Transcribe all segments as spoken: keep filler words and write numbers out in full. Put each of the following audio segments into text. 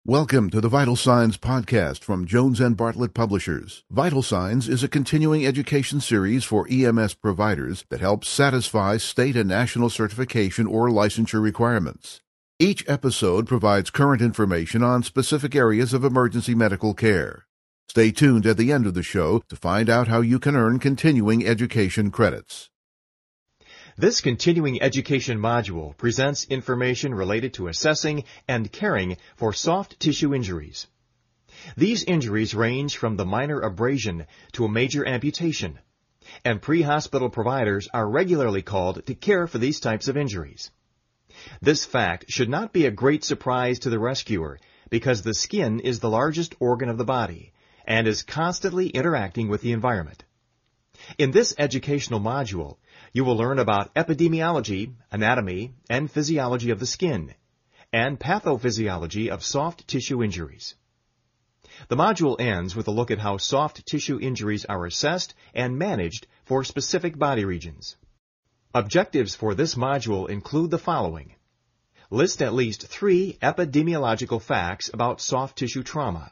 Welcome to the Vital Signs podcast from Jones and Bartlett Publishers. Vital Signs is a continuing education series for E M S providers that helps satisfy state and national certification or licensure requirements. Each episode provides current information on specific areas of emergency medical care. Stay tuned at the end of the show to find out how you can earn continuing education credits. This continuing education module presents information related to assessing and caring for soft tissue injuries. These injuries range from the minor abrasion to a major amputation, and pre-hospital providers are regularly called to care for these types of injuries. This fact should not be a great surprise to the rescuer because the skin is the largest organ of the body and is constantly interacting with the environment. In this educational module, you will learn about epidemiology, anatomy, and physiology of the skin, and pathophysiology of soft tissue injuries. The module ends with a look at how soft tissue injuries are assessed and managed for specific body regions. Objectives for this module include the following. List at least three epidemiological facts about soft tissue trauma.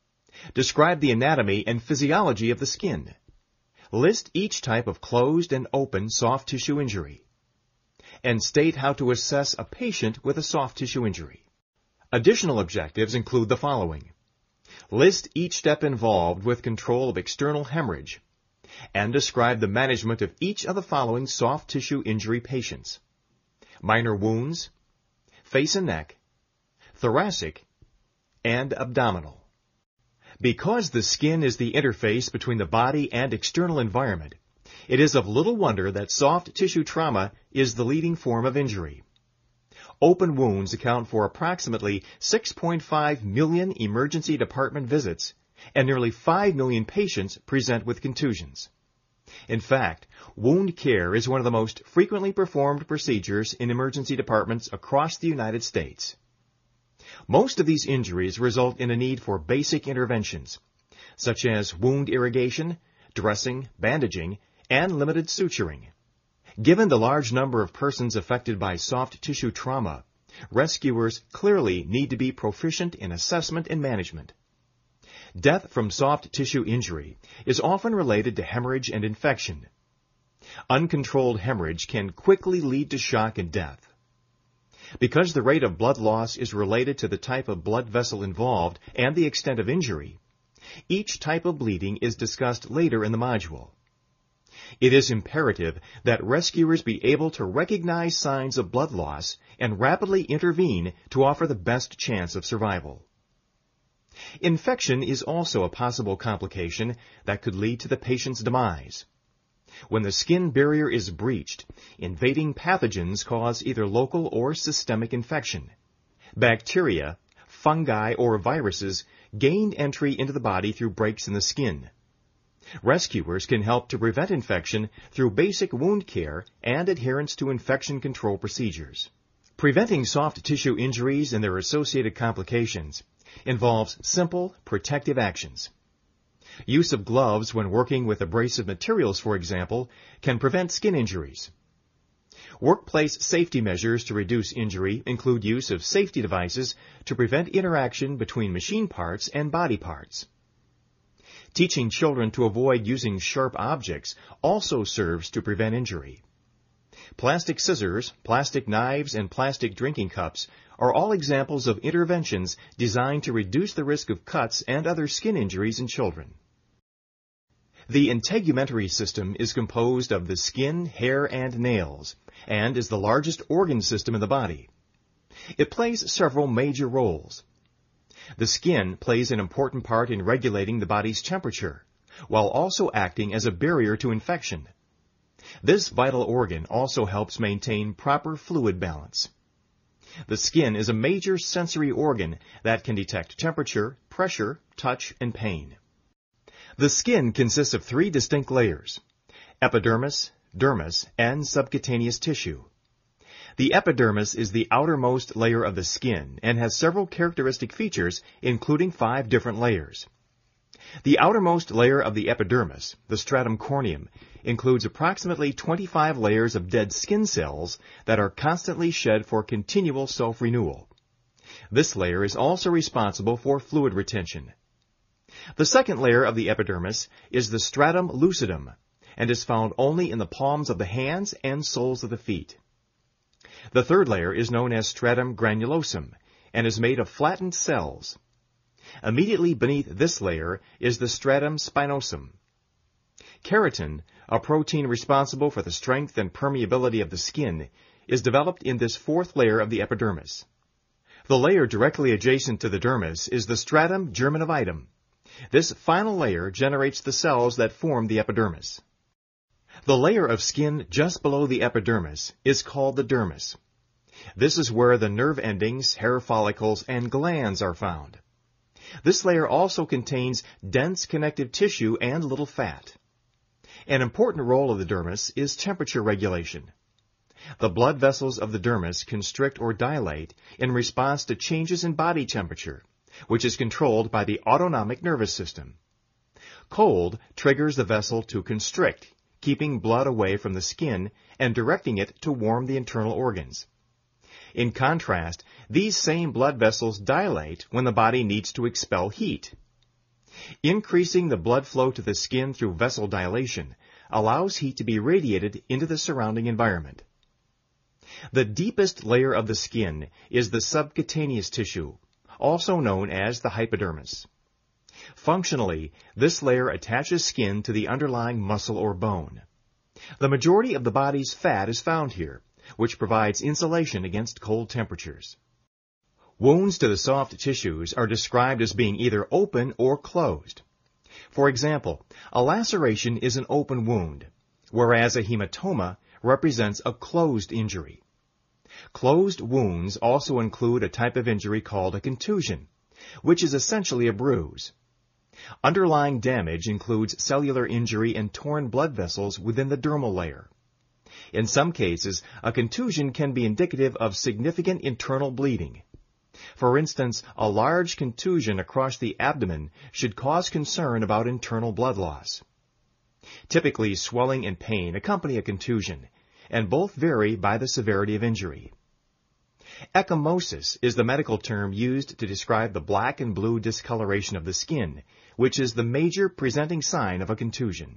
Describe the anatomy and physiology of the skin. List each type of closed and open soft tissue injury, and state how to assess a patient with a soft tissue injury. Additional objectives include the following. List each step involved with control of external hemorrhage, and describe the management of each of the following soft tissue injury patients: minor wounds, face and neck, thoracic, and abdominal. Because the skin is the interface between the body and external environment, it is of little wonder that soft tissue trauma is the leading form of injury. Open wounds account for approximately six point five million emergency department visits, and nearly five million patients present with contusions. In fact, wound care is one of the most frequently performed procedures in emergency departments across the United States. Most of these injuries result in a need for basic interventions, such as wound irrigation, dressing, bandaging, and limited suturing. Given the large number of persons affected by soft tissue trauma, rescuers clearly need to be proficient in assessment and management. Death from soft tissue injury is often related to hemorrhage and infection. Uncontrolled hemorrhage can quickly lead to shock and death. Because the rate of blood loss is related to the type of blood vessel involved and the extent of injury, each type of bleeding is discussed later in the module. It is imperative that rescuers be able to recognize signs of blood loss and rapidly intervene to offer the best chance of survival. Infection is also a possible complication that could lead to the patient's demise. When the skin barrier is breached, invading pathogens cause either local or systemic infection. Bacteria, fungi, or viruses gain entry into the body through breaks in the skin. Rescuers can help to prevent infection through basic wound care and adherence to infection control procedures. Preventing soft tissue injuries and their associated complications involves simple protective actions. Use of gloves when working with abrasive materials, for example, can prevent skin injuries. Workplace safety measures to reduce injury include use of safety devices to prevent interaction between machine parts and body parts. Teaching children to avoid using sharp objects also serves to prevent injury. Plastic scissors, plastic knives, and plastic drinking cups are all examples of interventions designed to reduce the risk of cuts and other skin injuries in children. The integumentary system is composed of the skin, hair, and nails, and is the largest organ system in the body. It plays several major roles. The skin plays an important part in regulating the body's temperature, while also acting as a barrier to infection. This vital organ also helps maintain proper fluid balance. The skin is a major sensory organ that can detect temperature, pressure, touch, and pain. The skin consists of three distinct layers: epidermis, dermis, and subcutaneous tissue. The epidermis is the outermost layer of the skin and has several characteristic features, including five different layers. The outermost layer of the epidermis, the stratum corneum, includes approximately twenty-five layers of dead skin cells that are constantly shed for continual self-renewal. This layer is also responsible for fluid retention. The second layer of the epidermis is the stratum lucidum and is found only in the palms of the hands and soles of the feet. The third layer is known as stratum granulosum and is made of flattened cells. Immediately beneath this layer is the stratum spinosum. Keratin, a protein responsible for the strength and permeability of the skin, is developed in this fourth layer of the epidermis. The layer directly adjacent to the dermis is the stratum germinavitum. This final layer generates the cells that form the epidermis. The layer of skin just below the epidermis is called the dermis. This is where the nerve endings, hair follicles, and glands are found. This layer also contains dense connective tissue and little fat. An important role of the dermis is temperature regulation. The blood vessels of the dermis constrict or dilate in response to changes in body temperature, which is controlled by the autonomic nervous system. Cold triggers the vessel to constrict, keeping blood away from the skin and directing it to warm the internal organs. In contrast, these same blood vessels dilate when the body needs to expel heat. Increasing the blood flow to the skin through vessel dilation allows heat to be radiated into the surrounding environment. The deepest layer of the skin is the subcutaneous tissue, also known as the hypodermis. Functionally, this layer attaches skin to the underlying muscle or bone. The majority of the body's fat is found here, which provides insulation against cold temperatures. Wounds to the soft tissues are described as being either open or closed. For example, a laceration is an open wound, whereas a hematoma represents a closed injury. Closed wounds also include a type of injury called a contusion, which is essentially a bruise. Underlying damage includes cellular injury and torn blood vessels within the dermal layer. In some cases, a contusion can be indicative of significant internal bleeding. For instance, a large contusion across the abdomen should cause concern about internal blood loss. Typically, swelling and pain accompany a contusion, and both vary by the severity of injury. Ecchymosis is the medical term used to describe the black and blue discoloration of the skin, which is the major presenting sign of a contusion.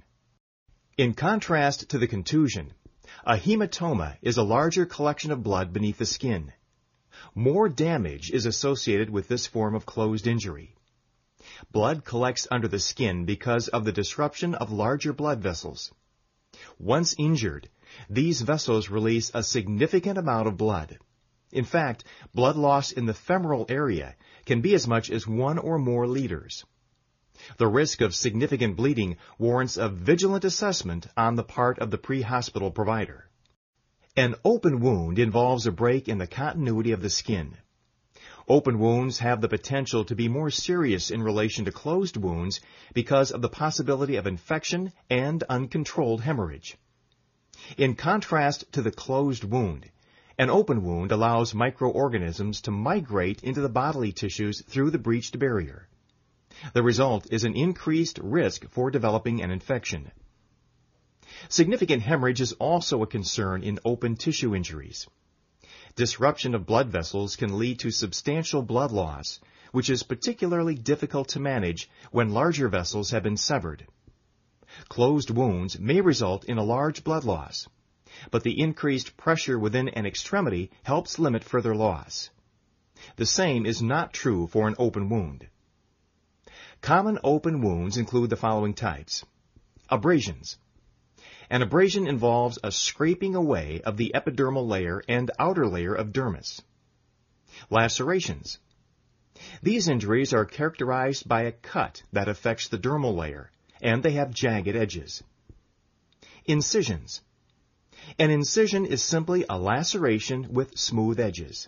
In contrast to the contusion, a hematoma is a larger collection of blood beneath the skin. More damage is associated with this form of closed injury. Blood collects under the skin because of the disruption of larger blood vessels. Once injured, these vessels release a significant amount of blood. In fact, blood loss in the femoral area can be as much as one or more liters. The risk of significant bleeding warrants a vigilant assessment on the part of the pre-hospital provider. An open wound involves a break in the continuity of the skin. Open wounds have the potential to be more serious in relation to closed wounds because of the possibility of infection and uncontrolled hemorrhage. In contrast to the closed wound, an open wound allows microorganisms to migrate into the bodily tissues through the breached barrier. The result is an increased risk for developing an infection. Significant hemorrhage is also a concern in open tissue injuries. Disruption of blood vessels can lead to substantial blood loss, which is particularly difficult to manage when larger vessels have been severed. Closed wounds may result in a large blood loss, but the increased pressure within an extremity helps limit further loss. The same is not true for an open wound. Common open wounds include the following types. Abrasions. An abrasion involves a scraping away of the epidermal layer and outer layer of dermis. Lacerations. These injuries are characterized by a cut that affects the dermal layer, and they have jagged edges. Incisions. An incision is simply a laceration with smooth edges.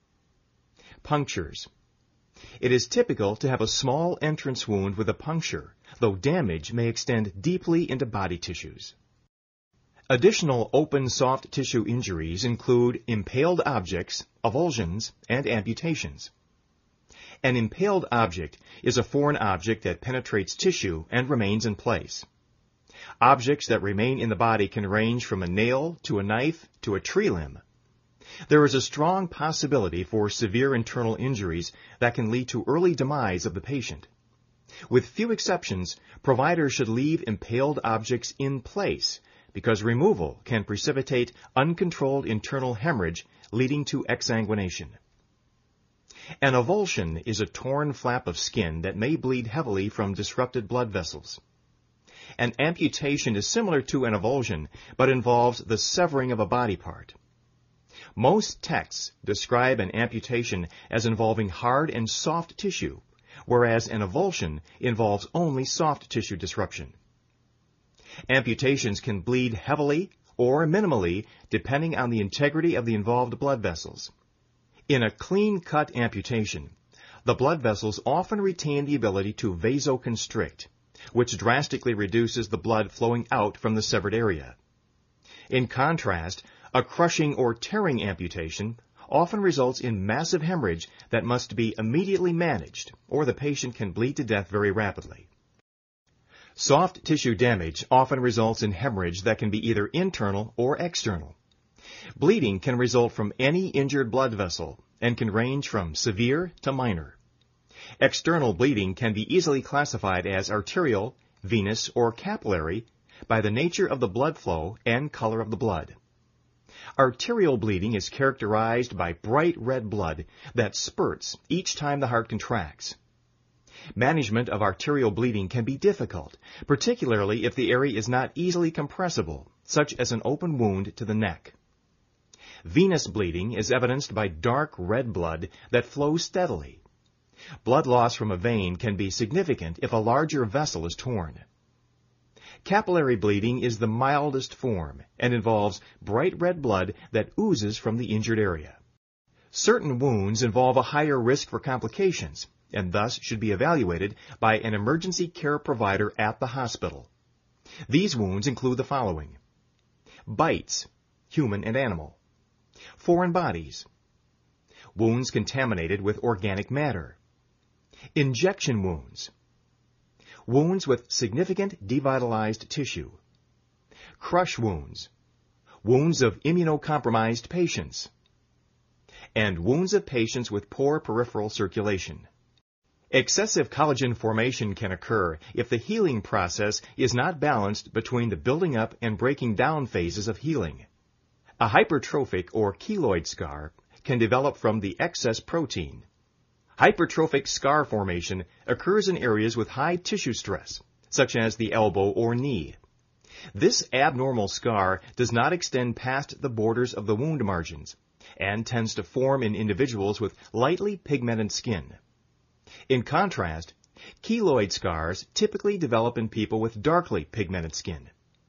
Punctures. It is typical to have a small entrance wound with a puncture, though damage may extend deeply into body tissues. Additional open soft tissue injuries include impaled objects, avulsions, and amputations. An impaled object is a foreign object that penetrates tissue and remains in place. Objects that remain in the body can range from a nail to a knife to a tree limb. There is a strong possibility for severe internal injuries that can lead to early demise of the patient. With few exceptions, providers should leave impaled objects in place because removal can precipitate uncontrolled internal hemorrhage leading to exsanguination. An avulsion is a torn flap of skin that may bleed heavily from disrupted blood vessels. An amputation is similar to an avulsion, but involves the severing of a body part. Most texts describe an amputation as involving hard and soft tissue, whereas an avulsion involves only soft tissue disruption. Amputations can bleed heavily or minimally depending on the integrity of the involved blood vessels. In a clean-cut amputation, the blood vessels often retain the ability to vasoconstrict, which drastically reduces the blood flowing out from the severed area. In contrast, a crushing or tearing amputation often results in massive hemorrhage that must be immediately managed, or the patient can bleed to death very rapidly. Soft tissue damage often results in hemorrhage that can be either internal or external. Bleeding can result from any injured blood vessel and can range from severe to minor. External bleeding can be easily classified as arterial, venous, or capillary by the nature of the blood flow and color of the blood. Arterial bleeding is characterized by bright red blood that spurts each time the heart contracts. Management of arterial bleeding can be difficult, particularly if the area is not easily compressible, such as an open wound to the neck. Venous bleeding is evidenced by dark red blood that flows steadily. Blood loss from a vein can be significant if a larger vessel is torn. Capillary bleeding is the mildest form and involves bright red blood that oozes from the injured area. Certain wounds involve a higher risk for complications and thus should be evaluated by an emergency care provider at the hospital. These wounds include the following: bites, human and animal; foreign bodies; wounds contaminated with organic matter; injection wounds; wounds with significant devitalized tissue; crush wounds; wounds of immunocompromised patients; and wounds of patients with poor peripheral circulation. Excessive collagen formation can occur if the healing process is not balanced between the building up and breaking down phases of healing. A hypertrophic or keloid scar can develop from the excess protein. Hypertrophic scar formation occurs in areas with high tissue stress, such as the elbow or knee. This abnormal scar does not extend past the borders of the wound margins and tends to form in individuals with lightly pigmented skin. In contrast, keloid scars typically develop in people with darkly pigmented skin.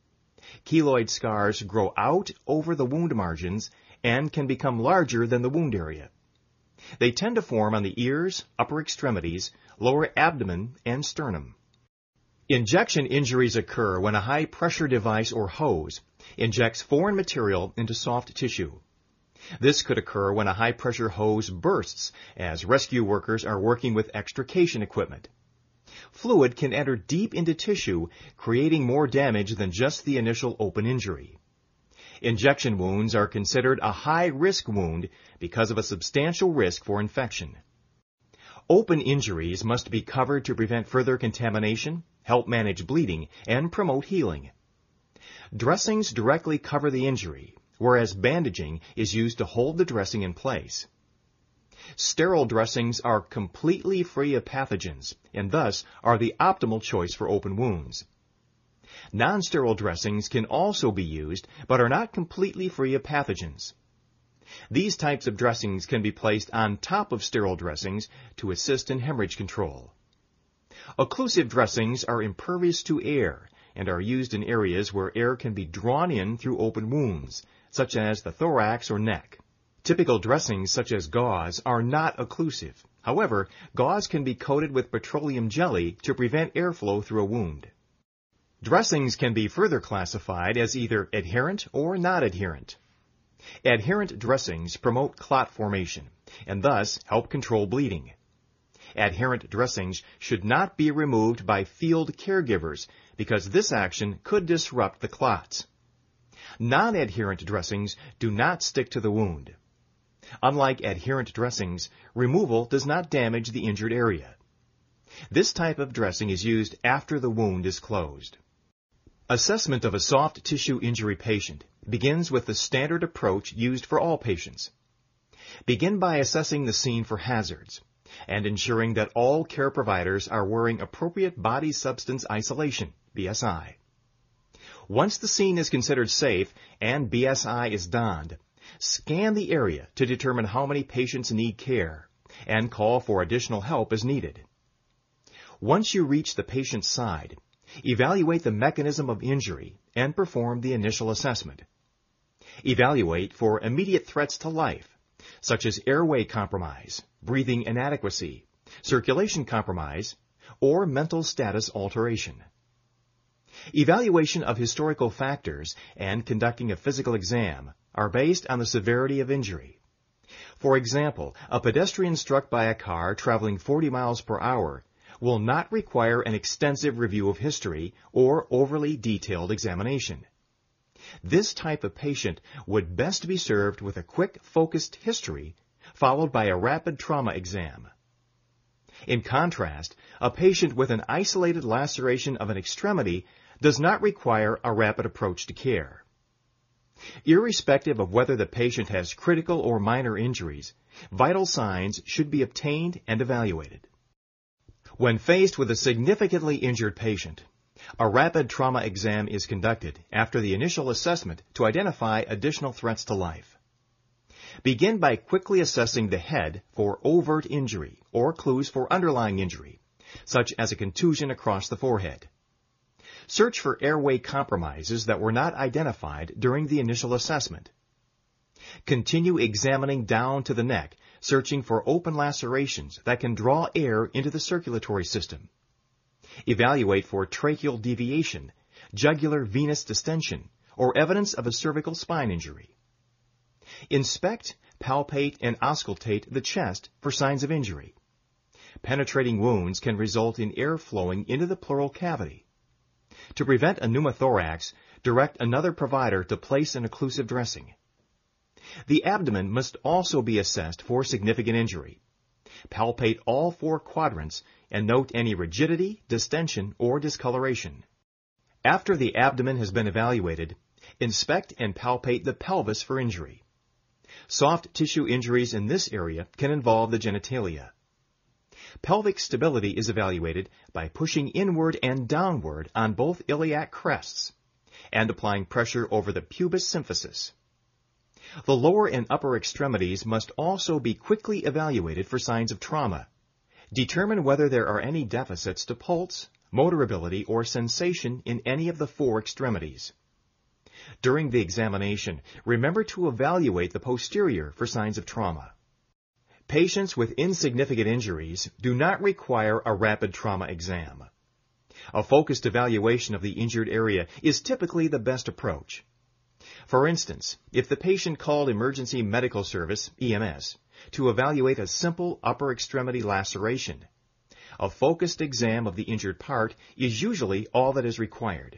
Keloid scars grow out over the wound margins and can become larger than the wound area. They tend to form on the ears, upper extremities, lower abdomen, and sternum. Injection injuries occur when a high-pressure device or hose injects foreign material into soft tissue. This could occur when a high-pressure hose bursts as rescue workers are working with extrication equipment. Fluid can enter deep into tissue, creating more damage than just the initial open injury. Injection wounds are considered a high-risk wound because of a substantial risk for infection. Open injuries must be covered to prevent further contamination, help manage bleeding, and promote healing. Dressings directly cover the injury, whereas bandaging is used to hold the dressing in place. Sterile dressings are completely free of pathogens and thus are the optimal choice for open wounds. Non-sterile dressings can also be used but are not completely free of pathogens. These types of dressings can be placed on top of sterile dressings to assist in hemorrhage control. Occlusive dressings are impervious to air and are used in areas where air can be drawn in through open wounds, such as the thorax or neck. Typical dressings such as gauze are not occlusive. However, gauze can be coated with petroleum jelly to prevent airflow through a wound. Dressings can be further classified as either adherent or not adherent. Adherent dressings promote clot formation and thus help control bleeding. Adherent dressings should not be removed by field caregivers because this action could disrupt the clots. Non-adherent dressings do not stick to the wound. Unlike adherent dressings, removal does not damage the injured area. This type of dressing is used after the wound is closed. Assessment of a soft tissue injury patient begins with the standard approach used for all patients. Begin by assessing the scene for hazards and ensuring that all care providers are wearing appropriate body substance isolation, B S I. Once the scene is considered safe and B S I is donned, scan the area to determine how many patients need care and call for additional help as needed. Once you reach the patient's side, evaluate the mechanism of injury and perform the initial assessment. Evaluate for immediate threats to life, such as airway compromise, breathing inadequacy, circulation compromise, or mental status alteration. Evaluation of historical factors and conducting a physical exam are based on the severity of injury. For example, a pedestrian struck by a car traveling forty miles per hour will not require an extensive review of history or overly detailed examination. This type of patient would best be served with a quick, focused history followed by a rapid trauma exam. In contrast, a patient with an isolated laceration of an extremity does not require a rapid approach to care. Irrespective of whether the patient has critical or minor injuries, vital signs should be obtained and evaluated. When faced with a significantly injured patient, a rapid trauma exam is conducted after the initial assessment to identify additional threats to life. Begin by quickly assessing the head for overt injury or clues for underlying injury, such as a contusion across the forehead. Search for airway compromises that were not identified during the initial assessment. Continue examining down to the neck, searching for open lacerations that can draw air into the circulatory system. Evaluate for tracheal deviation, jugular venous distension, or evidence of a cervical spine injury. Inspect, palpate, and auscultate the chest for signs of injury. Penetrating wounds can result in air flowing into the pleural cavity. To prevent a pneumothorax, direct another provider to place an occlusive dressing. The abdomen must also be assessed for significant injury. Palpate all four quadrants and note any rigidity, distension, or discoloration. After the abdomen has been evaluated, inspect and palpate the pelvis for injury. Soft tissue injuries in this area can involve the genitalia. Pelvic stability is evaluated by pushing inward and downward on both iliac crests and applying pressure over the pubis symphysis. The lower and upper extremities must also be quickly evaluated for signs of trauma. Determine whether there are any deficits to pulse, motor ability, or sensation in any of the four extremities. During the examination, remember to evaluate the posterior for signs of trauma. Patients with insignificant injuries do not require a rapid trauma exam. A focused evaluation of the injured area is typically the best approach. For instance, if the patient called Emergency Medical Service, E M S, to evaluate a simple upper extremity laceration, a focused exam of the injured part is usually all that is required.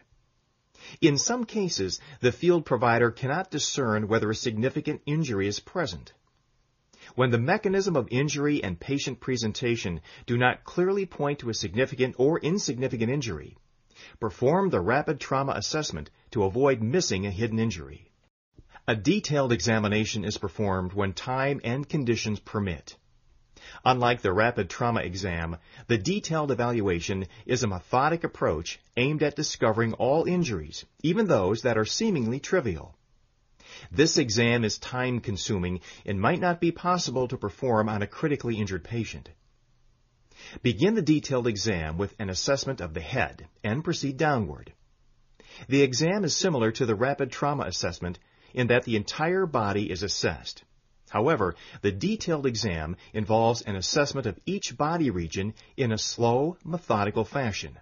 In some cases, the field provider cannot discern whether a significant injury is present. When the mechanism of injury and patient presentation do not clearly point to a significant or insignificant injury, perform the rapid trauma assessment to avoid missing a hidden injury. A detailed examination is performed when time and conditions permit. Unlike the rapid trauma exam, the detailed evaluation is a methodic approach aimed at discovering all injuries, even those that are seemingly trivial. This exam is time-consuming and might not be possible to perform on a critically injured patient. Begin the detailed exam with an assessment of the head and proceed downward. The exam is similar to the rapid trauma assessment in that the entire body is assessed. However, the detailed exam involves an assessment of each body region in a slow, methodical fashion.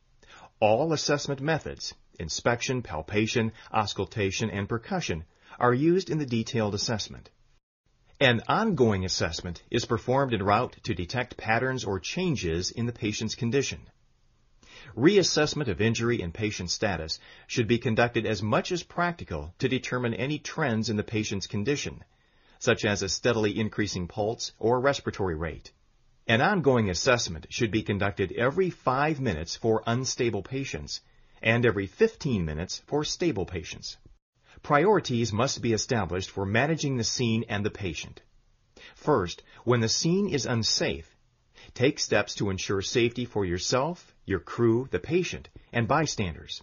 All assessment methods, inspection, palpation, auscultation, and percussion, are used in the detailed assessment. An ongoing assessment is performed en route to detect patterns or changes in the patient's condition. Reassessment of injury and patient status should be conducted as much as practical to determine any trends in the patient's condition, such as a steadily increasing pulse or respiratory rate. An ongoing assessment should be conducted every five minutes for unstable patients and every fifteen minutes for stable patients. Priorities must be established for managing the scene and the patient. First, when the scene is unsafe, take steps to ensure safety for yourself, your crew, the patient, and bystanders.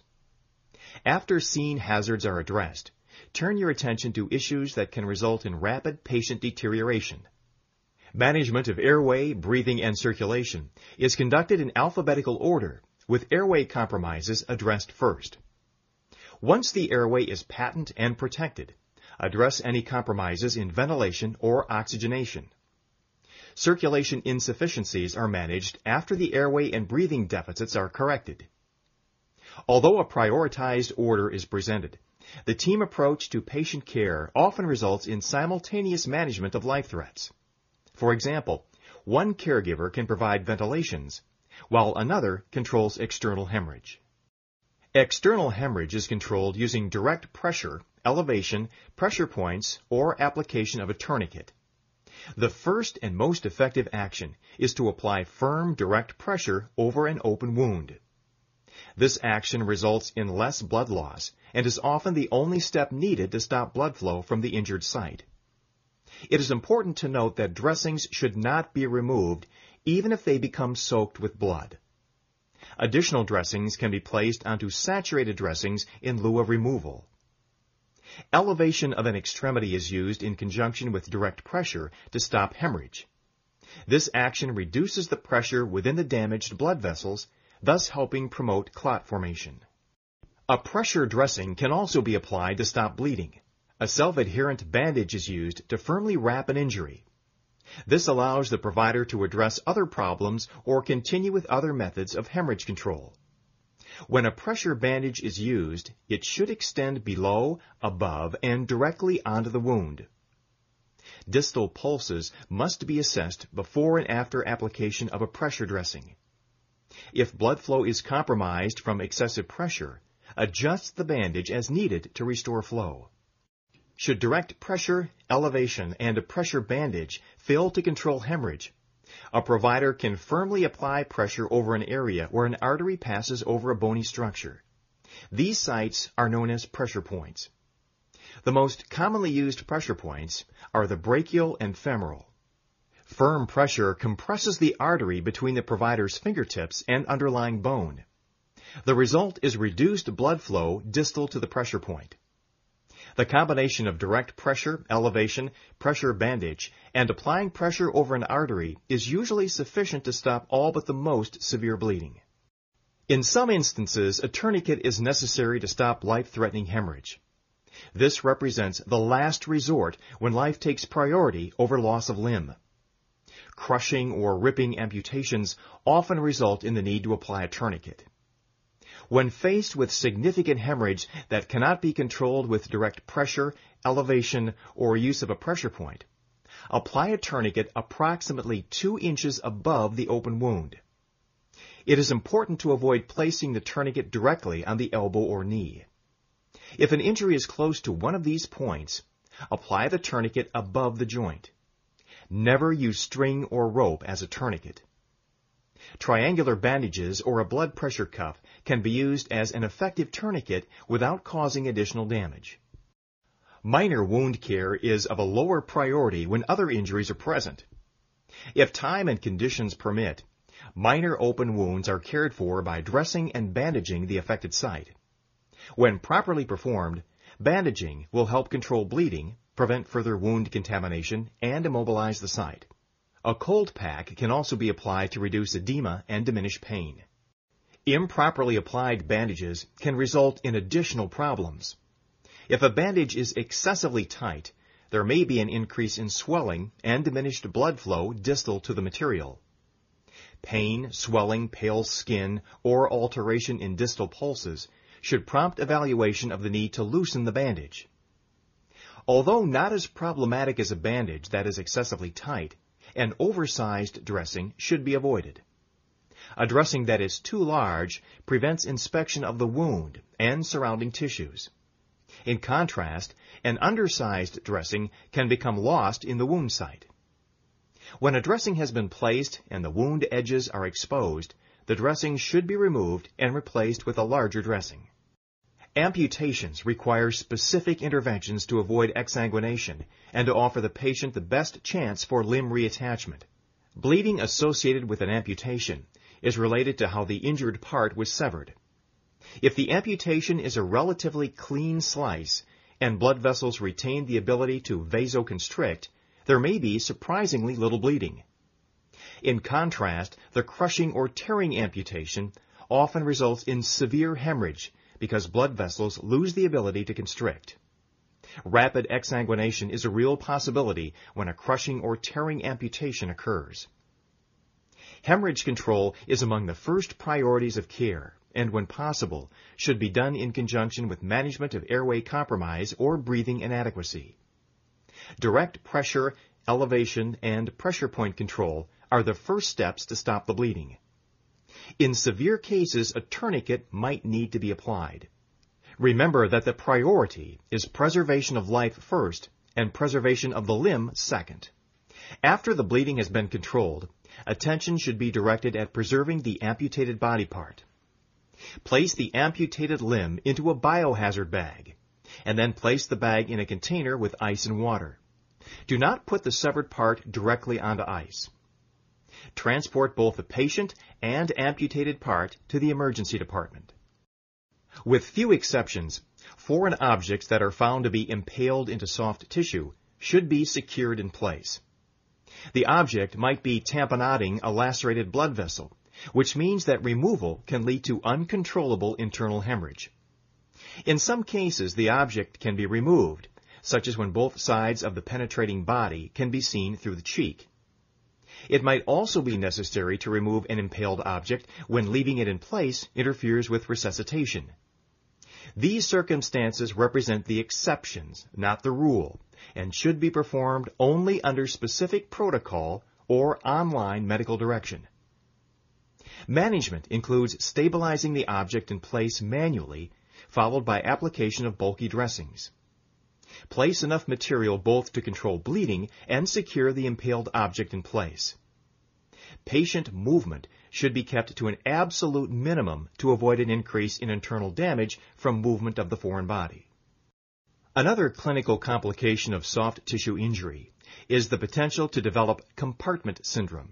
After scene hazards are addressed, turn your attention to issues that can result in rapid patient deterioration. Management of airway, breathing, and circulation is conducted in alphabetical order, with airway compromises addressed first. Once the airway is patent and protected, address any compromises in ventilation or oxygenation. Circulation insufficiencies are managed after the airway and breathing deficits are corrected. Although a prioritized order is presented, the team approach to patient care often results in simultaneous management of life threats. For example, one caregiver can provide ventilations, while another controls external hemorrhage. External hemorrhage is controlled using direct pressure, elevation, pressure points, or application of a tourniquet. The first and most effective action is to apply firm direct pressure over an open wound. This action results in less blood loss and is often the only step needed to stop blood flow from the injured site. It is important to note that dressings should not be removed even if they become soaked with blood. Additional dressings can be placed onto saturated dressings in lieu of removal. Elevation of an extremity is used in conjunction with direct pressure to stop hemorrhage. This action reduces the pressure within the damaged blood vessels, thus helping promote clot formation. A pressure dressing can also be applied to stop bleeding. A self-adherent bandage is used to firmly wrap an injury. This allows the provider to address other problems or continue with other methods of hemorrhage control. When a pressure bandage is used, it should extend below, above, and directly onto the wound. Distal pulses must be assessed before and after application of a pressure dressing. If blood flow is compromised from excessive pressure, adjust the bandage as needed to restore flow. Should direct pressure, elevation, and a pressure bandage fail to control hemorrhage, a provider can firmly apply pressure over an area where an artery passes over a bony structure. These sites are known as pressure points. The most commonly used pressure points are the brachial and femoral. Firm pressure compresses the artery between the provider's fingertips and underlying bone. The result is reduced blood flow distal to the pressure point. The combination of direct pressure, elevation, pressure bandage, and applying pressure over an artery is usually sufficient to stop all but the most severe bleeding. In some instances, a tourniquet is necessary to stop life-threatening hemorrhage. This represents the last resort when life takes priority over loss of limb. Crushing or ripping amputations often result in the need to apply a tourniquet. When faced with significant hemorrhage that cannot be controlled with direct pressure, elevation, or use of a pressure point, apply a tourniquet approximately two inches above the open wound. It is important to avoid placing the tourniquet directly on the elbow or knee. If an injury is close to one of these points, apply the tourniquet above the joint. Never use string or rope as a tourniquet. Triangular bandages or a blood pressure cuff can be used as an effective tourniquet without causing additional damage. Minor wound care is of a lower priority when other injuries are present. If time and conditions permit, minor open wounds are cared for by dressing and bandaging the affected site. When properly performed, bandaging will help control bleeding, prevent further wound contamination, and immobilize the site. A cold pack can also be applied to reduce edema and diminish pain. Improperly applied bandages can result in additional problems. If a bandage is excessively tight, there may be an increase in swelling and diminished blood flow distal to the material. Pain, swelling, pale skin, or alteration in distal pulses should prompt evaluation of the need to loosen the bandage. Although not as problematic as a bandage that is excessively tight, an oversized dressing should be avoided. A dressing that is too large prevents inspection of the wound and surrounding tissues. In contrast, an undersized dressing can become lost in the wound site. When a dressing has been placed and the wound edges are exposed, the dressing should be removed and replaced with a larger dressing. Amputations require specific interventions to avoid exsanguination and to offer the patient the best chance for limb reattachment. Bleeding associated with an amputation is related to how the injured part was severed. If the amputation is a relatively clean slice and blood vessels retain the ability to vasoconstrict, there may be surprisingly little bleeding. In contrast, the crushing or tearing amputation often results in severe hemorrhage because blood vessels lose the ability to constrict. Rapid exsanguination is a real possibility when a crushing or tearing amputation occurs. Hemorrhage control is among the first priorities of care and, when possible, should be done in conjunction with management of airway compromise or breathing inadequacy. Direct pressure, elevation, and pressure point control are the first steps to stop the bleeding. In severe cases, a tourniquet might need to be applied. Remember that the priority is preservation of life first and preservation of the limb second. After the bleeding has been controlled, attention should be directed at preserving the amputated body part. Place the amputated limb into a biohazard bag, and then place the bag in a container with ice and water. Do not put the severed part directly onto ice. Transport both the patient and amputated part to the emergency department. With few exceptions, foreign objects that are found to be impaled into soft tissue should be secured in place. The object might be tamponading a lacerated blood vessel, which means that removal can lead to uncontrollable internal hemorrhage. In some cases, the object can be removed, such as when both sides of the penetrating body can be seen through the cheek. It might also be necessary to remove an impaled object when leaving it in place interferes with resuscitation. These circumstances represent the exceptions, not the rule, and should be performed only under specific protocol or online medical direction. Management includes stabilizing the object in place manually, followed by application of bulky dressings. Place enough material both to control bleeding and secure the impaled object in place. Patient movement should be kept to an absolute minimum to avoid an increase in internal damage from movement of the foreign body. Another clinical complication of soft tissue injury is the potential to develop compartment syndrome.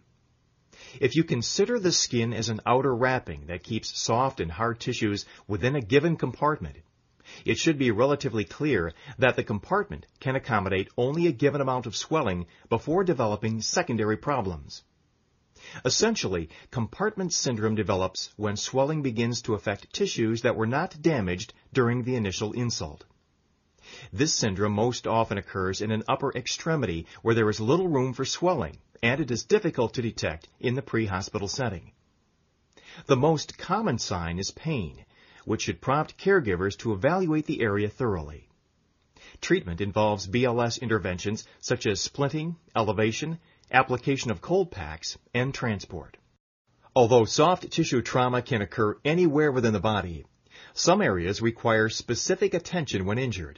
If you consider the skin as an outer wrapping that keeps soft and hard tissues within a given compartment, it should be relatively clear that the compartment can accommodate only a given amount of swelling before developing secondary problems. Essentially, compartment syndrome develops when swelling begins to affect tissues that were not damaged during the initial insult. This syndrome most often occurs in an upper extremity where there is little room for swelling, and it is difficult to detect in the pre-hospital setting. The most common sign is pain, which should prompt caregivers to evaluate the area thoroughly. Treatment involves B L S interventions such as splinting, elevation, application of cold packs, and transport. Although soft tissue trauma can occur anywhere within the body, some areas require specific attention when injured.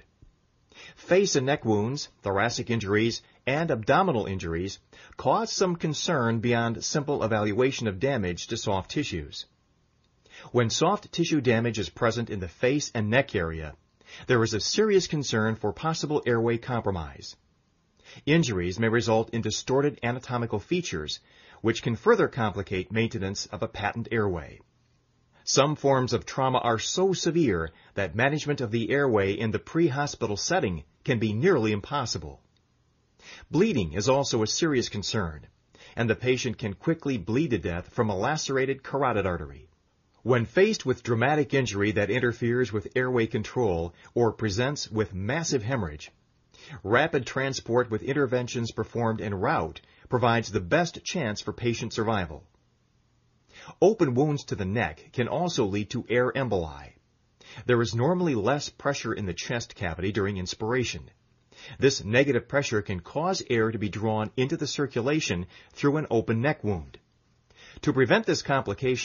Face and neck wounds, thoracic injuries, and abdominal injuries cause some concern beyond simple evaluation of damage to soft tissues. When soft tissue damage is present in the face and neck area, there is a serious concern for possible airway compromise. Injuries may result in distorted anatomical features, which can further complicate maintenance of a patent airway. Some forms of trauma are so severe that management of the airway in the pre-hospital setting can be nearly impossible. Bleeding is also a serious concern, and the patient can quickly bleed to death from a lacerated carotid artery. When faced with dramatic injury that interferes with airway control or presents with massive hemorrhage, rapid transport with interventions performed en route provides the best chance for patient survival. Open wounds to the neck can also lead to air emboli. There is normally less pressure in the chest cavity during inspiration. This negative pressure can cause air to be drawn into the circulation through an open neck wound. To prevent this complication,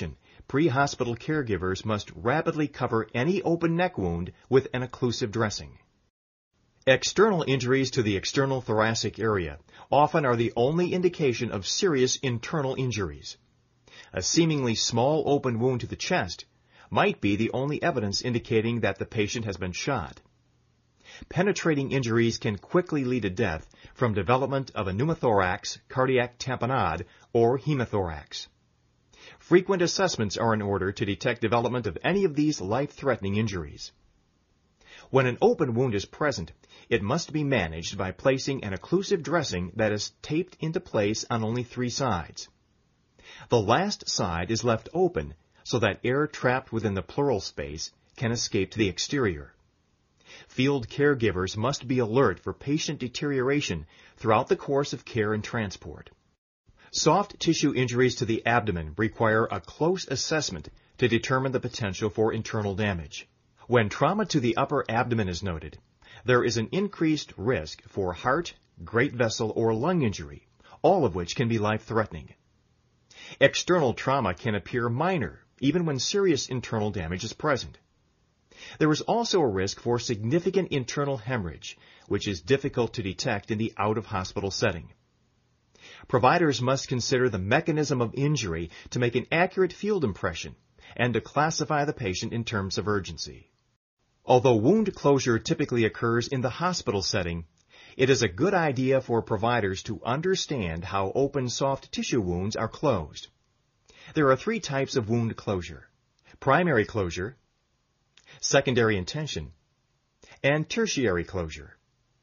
pre-hospital caregivers must rapidly cover any open neck wound with an occlusive dressing. External injuries to the external thoracic area often are the only indication of serious internal injuries. A seemingly small open wound to the chest might be the only evidence indicating that the patient has been shot. Penetrating injuries can quickly lead to death from development of a pneumothorax, cardiac tamponade, or hemothorax. Frequent assessments are in order to detect development of any of these life-threatening injuries. When an open wound is present, it must be managed by placing an occlusive dressing that is taped into place on only three sides. The last side is left open so that air trapped within the pleural space can escape to the exterior. Field caregivers must be alert for patient deterioration throughout the course of care and transport. Soft tissue injuries to the abdomen require a close assessment to determine the potential for internal damage. When trauma to the upper abdomen is noted, there is an increased risk for heart, great vessel, or lung injury, all of which can be life-threatening. External trauma can appear minor, even when serious internal damage is present. There is also a risk for significant internal hemorrhage, which is difficult to detect in the out-of-hospital setting. Providers must consider the mechanism of injury to make an accurate field impression and to classify the patient in terms of urgency. Although wound closure typically occurs in the hospital setting, it is a good idea for providers to understand how open soft tissue wounds are closed. There are three types of wound closure: primary closure, secondary intention, and tertiary closure.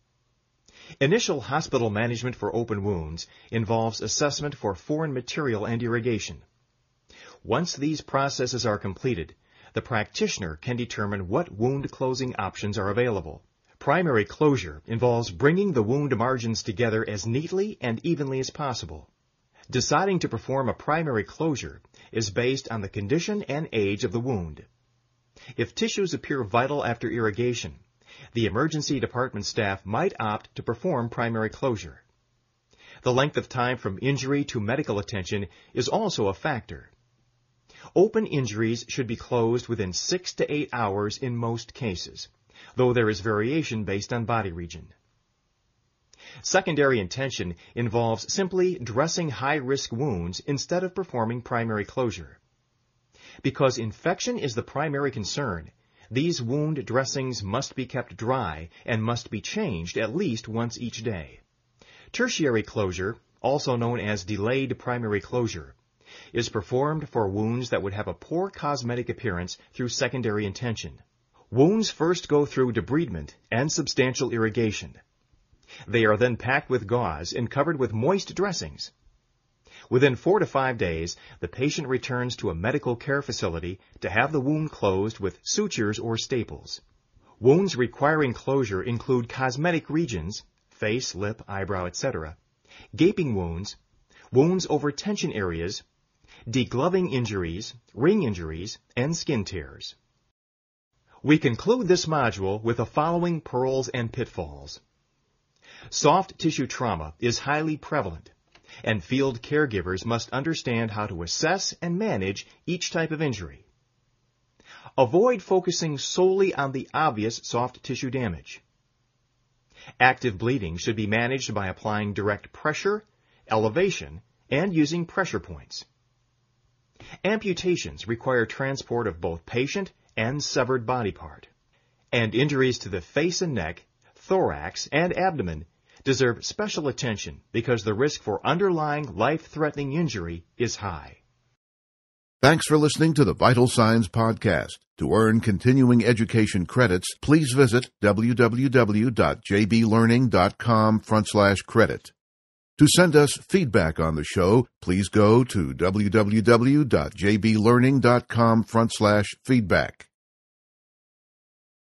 Initial hospital management for open wounds involves assessment for foreign material and irrigation. Once these processes are completed, the practitioner can determine what wound closing options are available. Primary closure involves bringing the wound margins together as neatly and evenly as possible. Deciding to perform a primary closure is based on the condition and age of the wound. If tissues appear vital after irrigation, the emergency department staff might opt to perform primary closure. The length of time from injury to medical attention is also a factor. Open injuries should be closed within six to eight hours in most cases, though there is variation based on body region. Secondary intention involves simply dressing high-risk wounds instead of performing primary closure. Because infection is the primary concern, these wound dressings must be kept dry and must be changed at least once each day. Tertiary closure, also known as delayed primary closure, is performed for wounds that would have a poor cosmetic appearance through secondary intention. Wounds first go through debridement and substantial irrigation. They are then packed with gauze and covered with moist dressings. Within four to five days, the patient returns to a medical care facility to have the wound closed with sutures or staples. Wounds requiring closure include cosmetic regions, face, lip, eyebrow, et cetera, gaping wounds, wounds over tension areas, degloving injuries, ring injuries, and skin tears. We conclude this module with the following pearls and pitfalls. Soft tissue trauma is highly prevalent, and field caregivers must understand how to assess and manage each type of injury. Avoid focusing solely on the obvious soft tissue damage. Active bleeding should be managed by applying direct pressure, elevation, and using pressure points. Amputations require transport of both patient and severed body part. And injuries to the face and neck, thorax, and abdomen deserve special attention because the risk for underlying life-threatening injury is high. Thanks for listening to the Vital Signs Podcast. To earn continuing education credits, please visit w w w dot j b learning dot com front slash credit. To send us feedback on the show, please go to w w w dot j b learning dot com front slash feedback.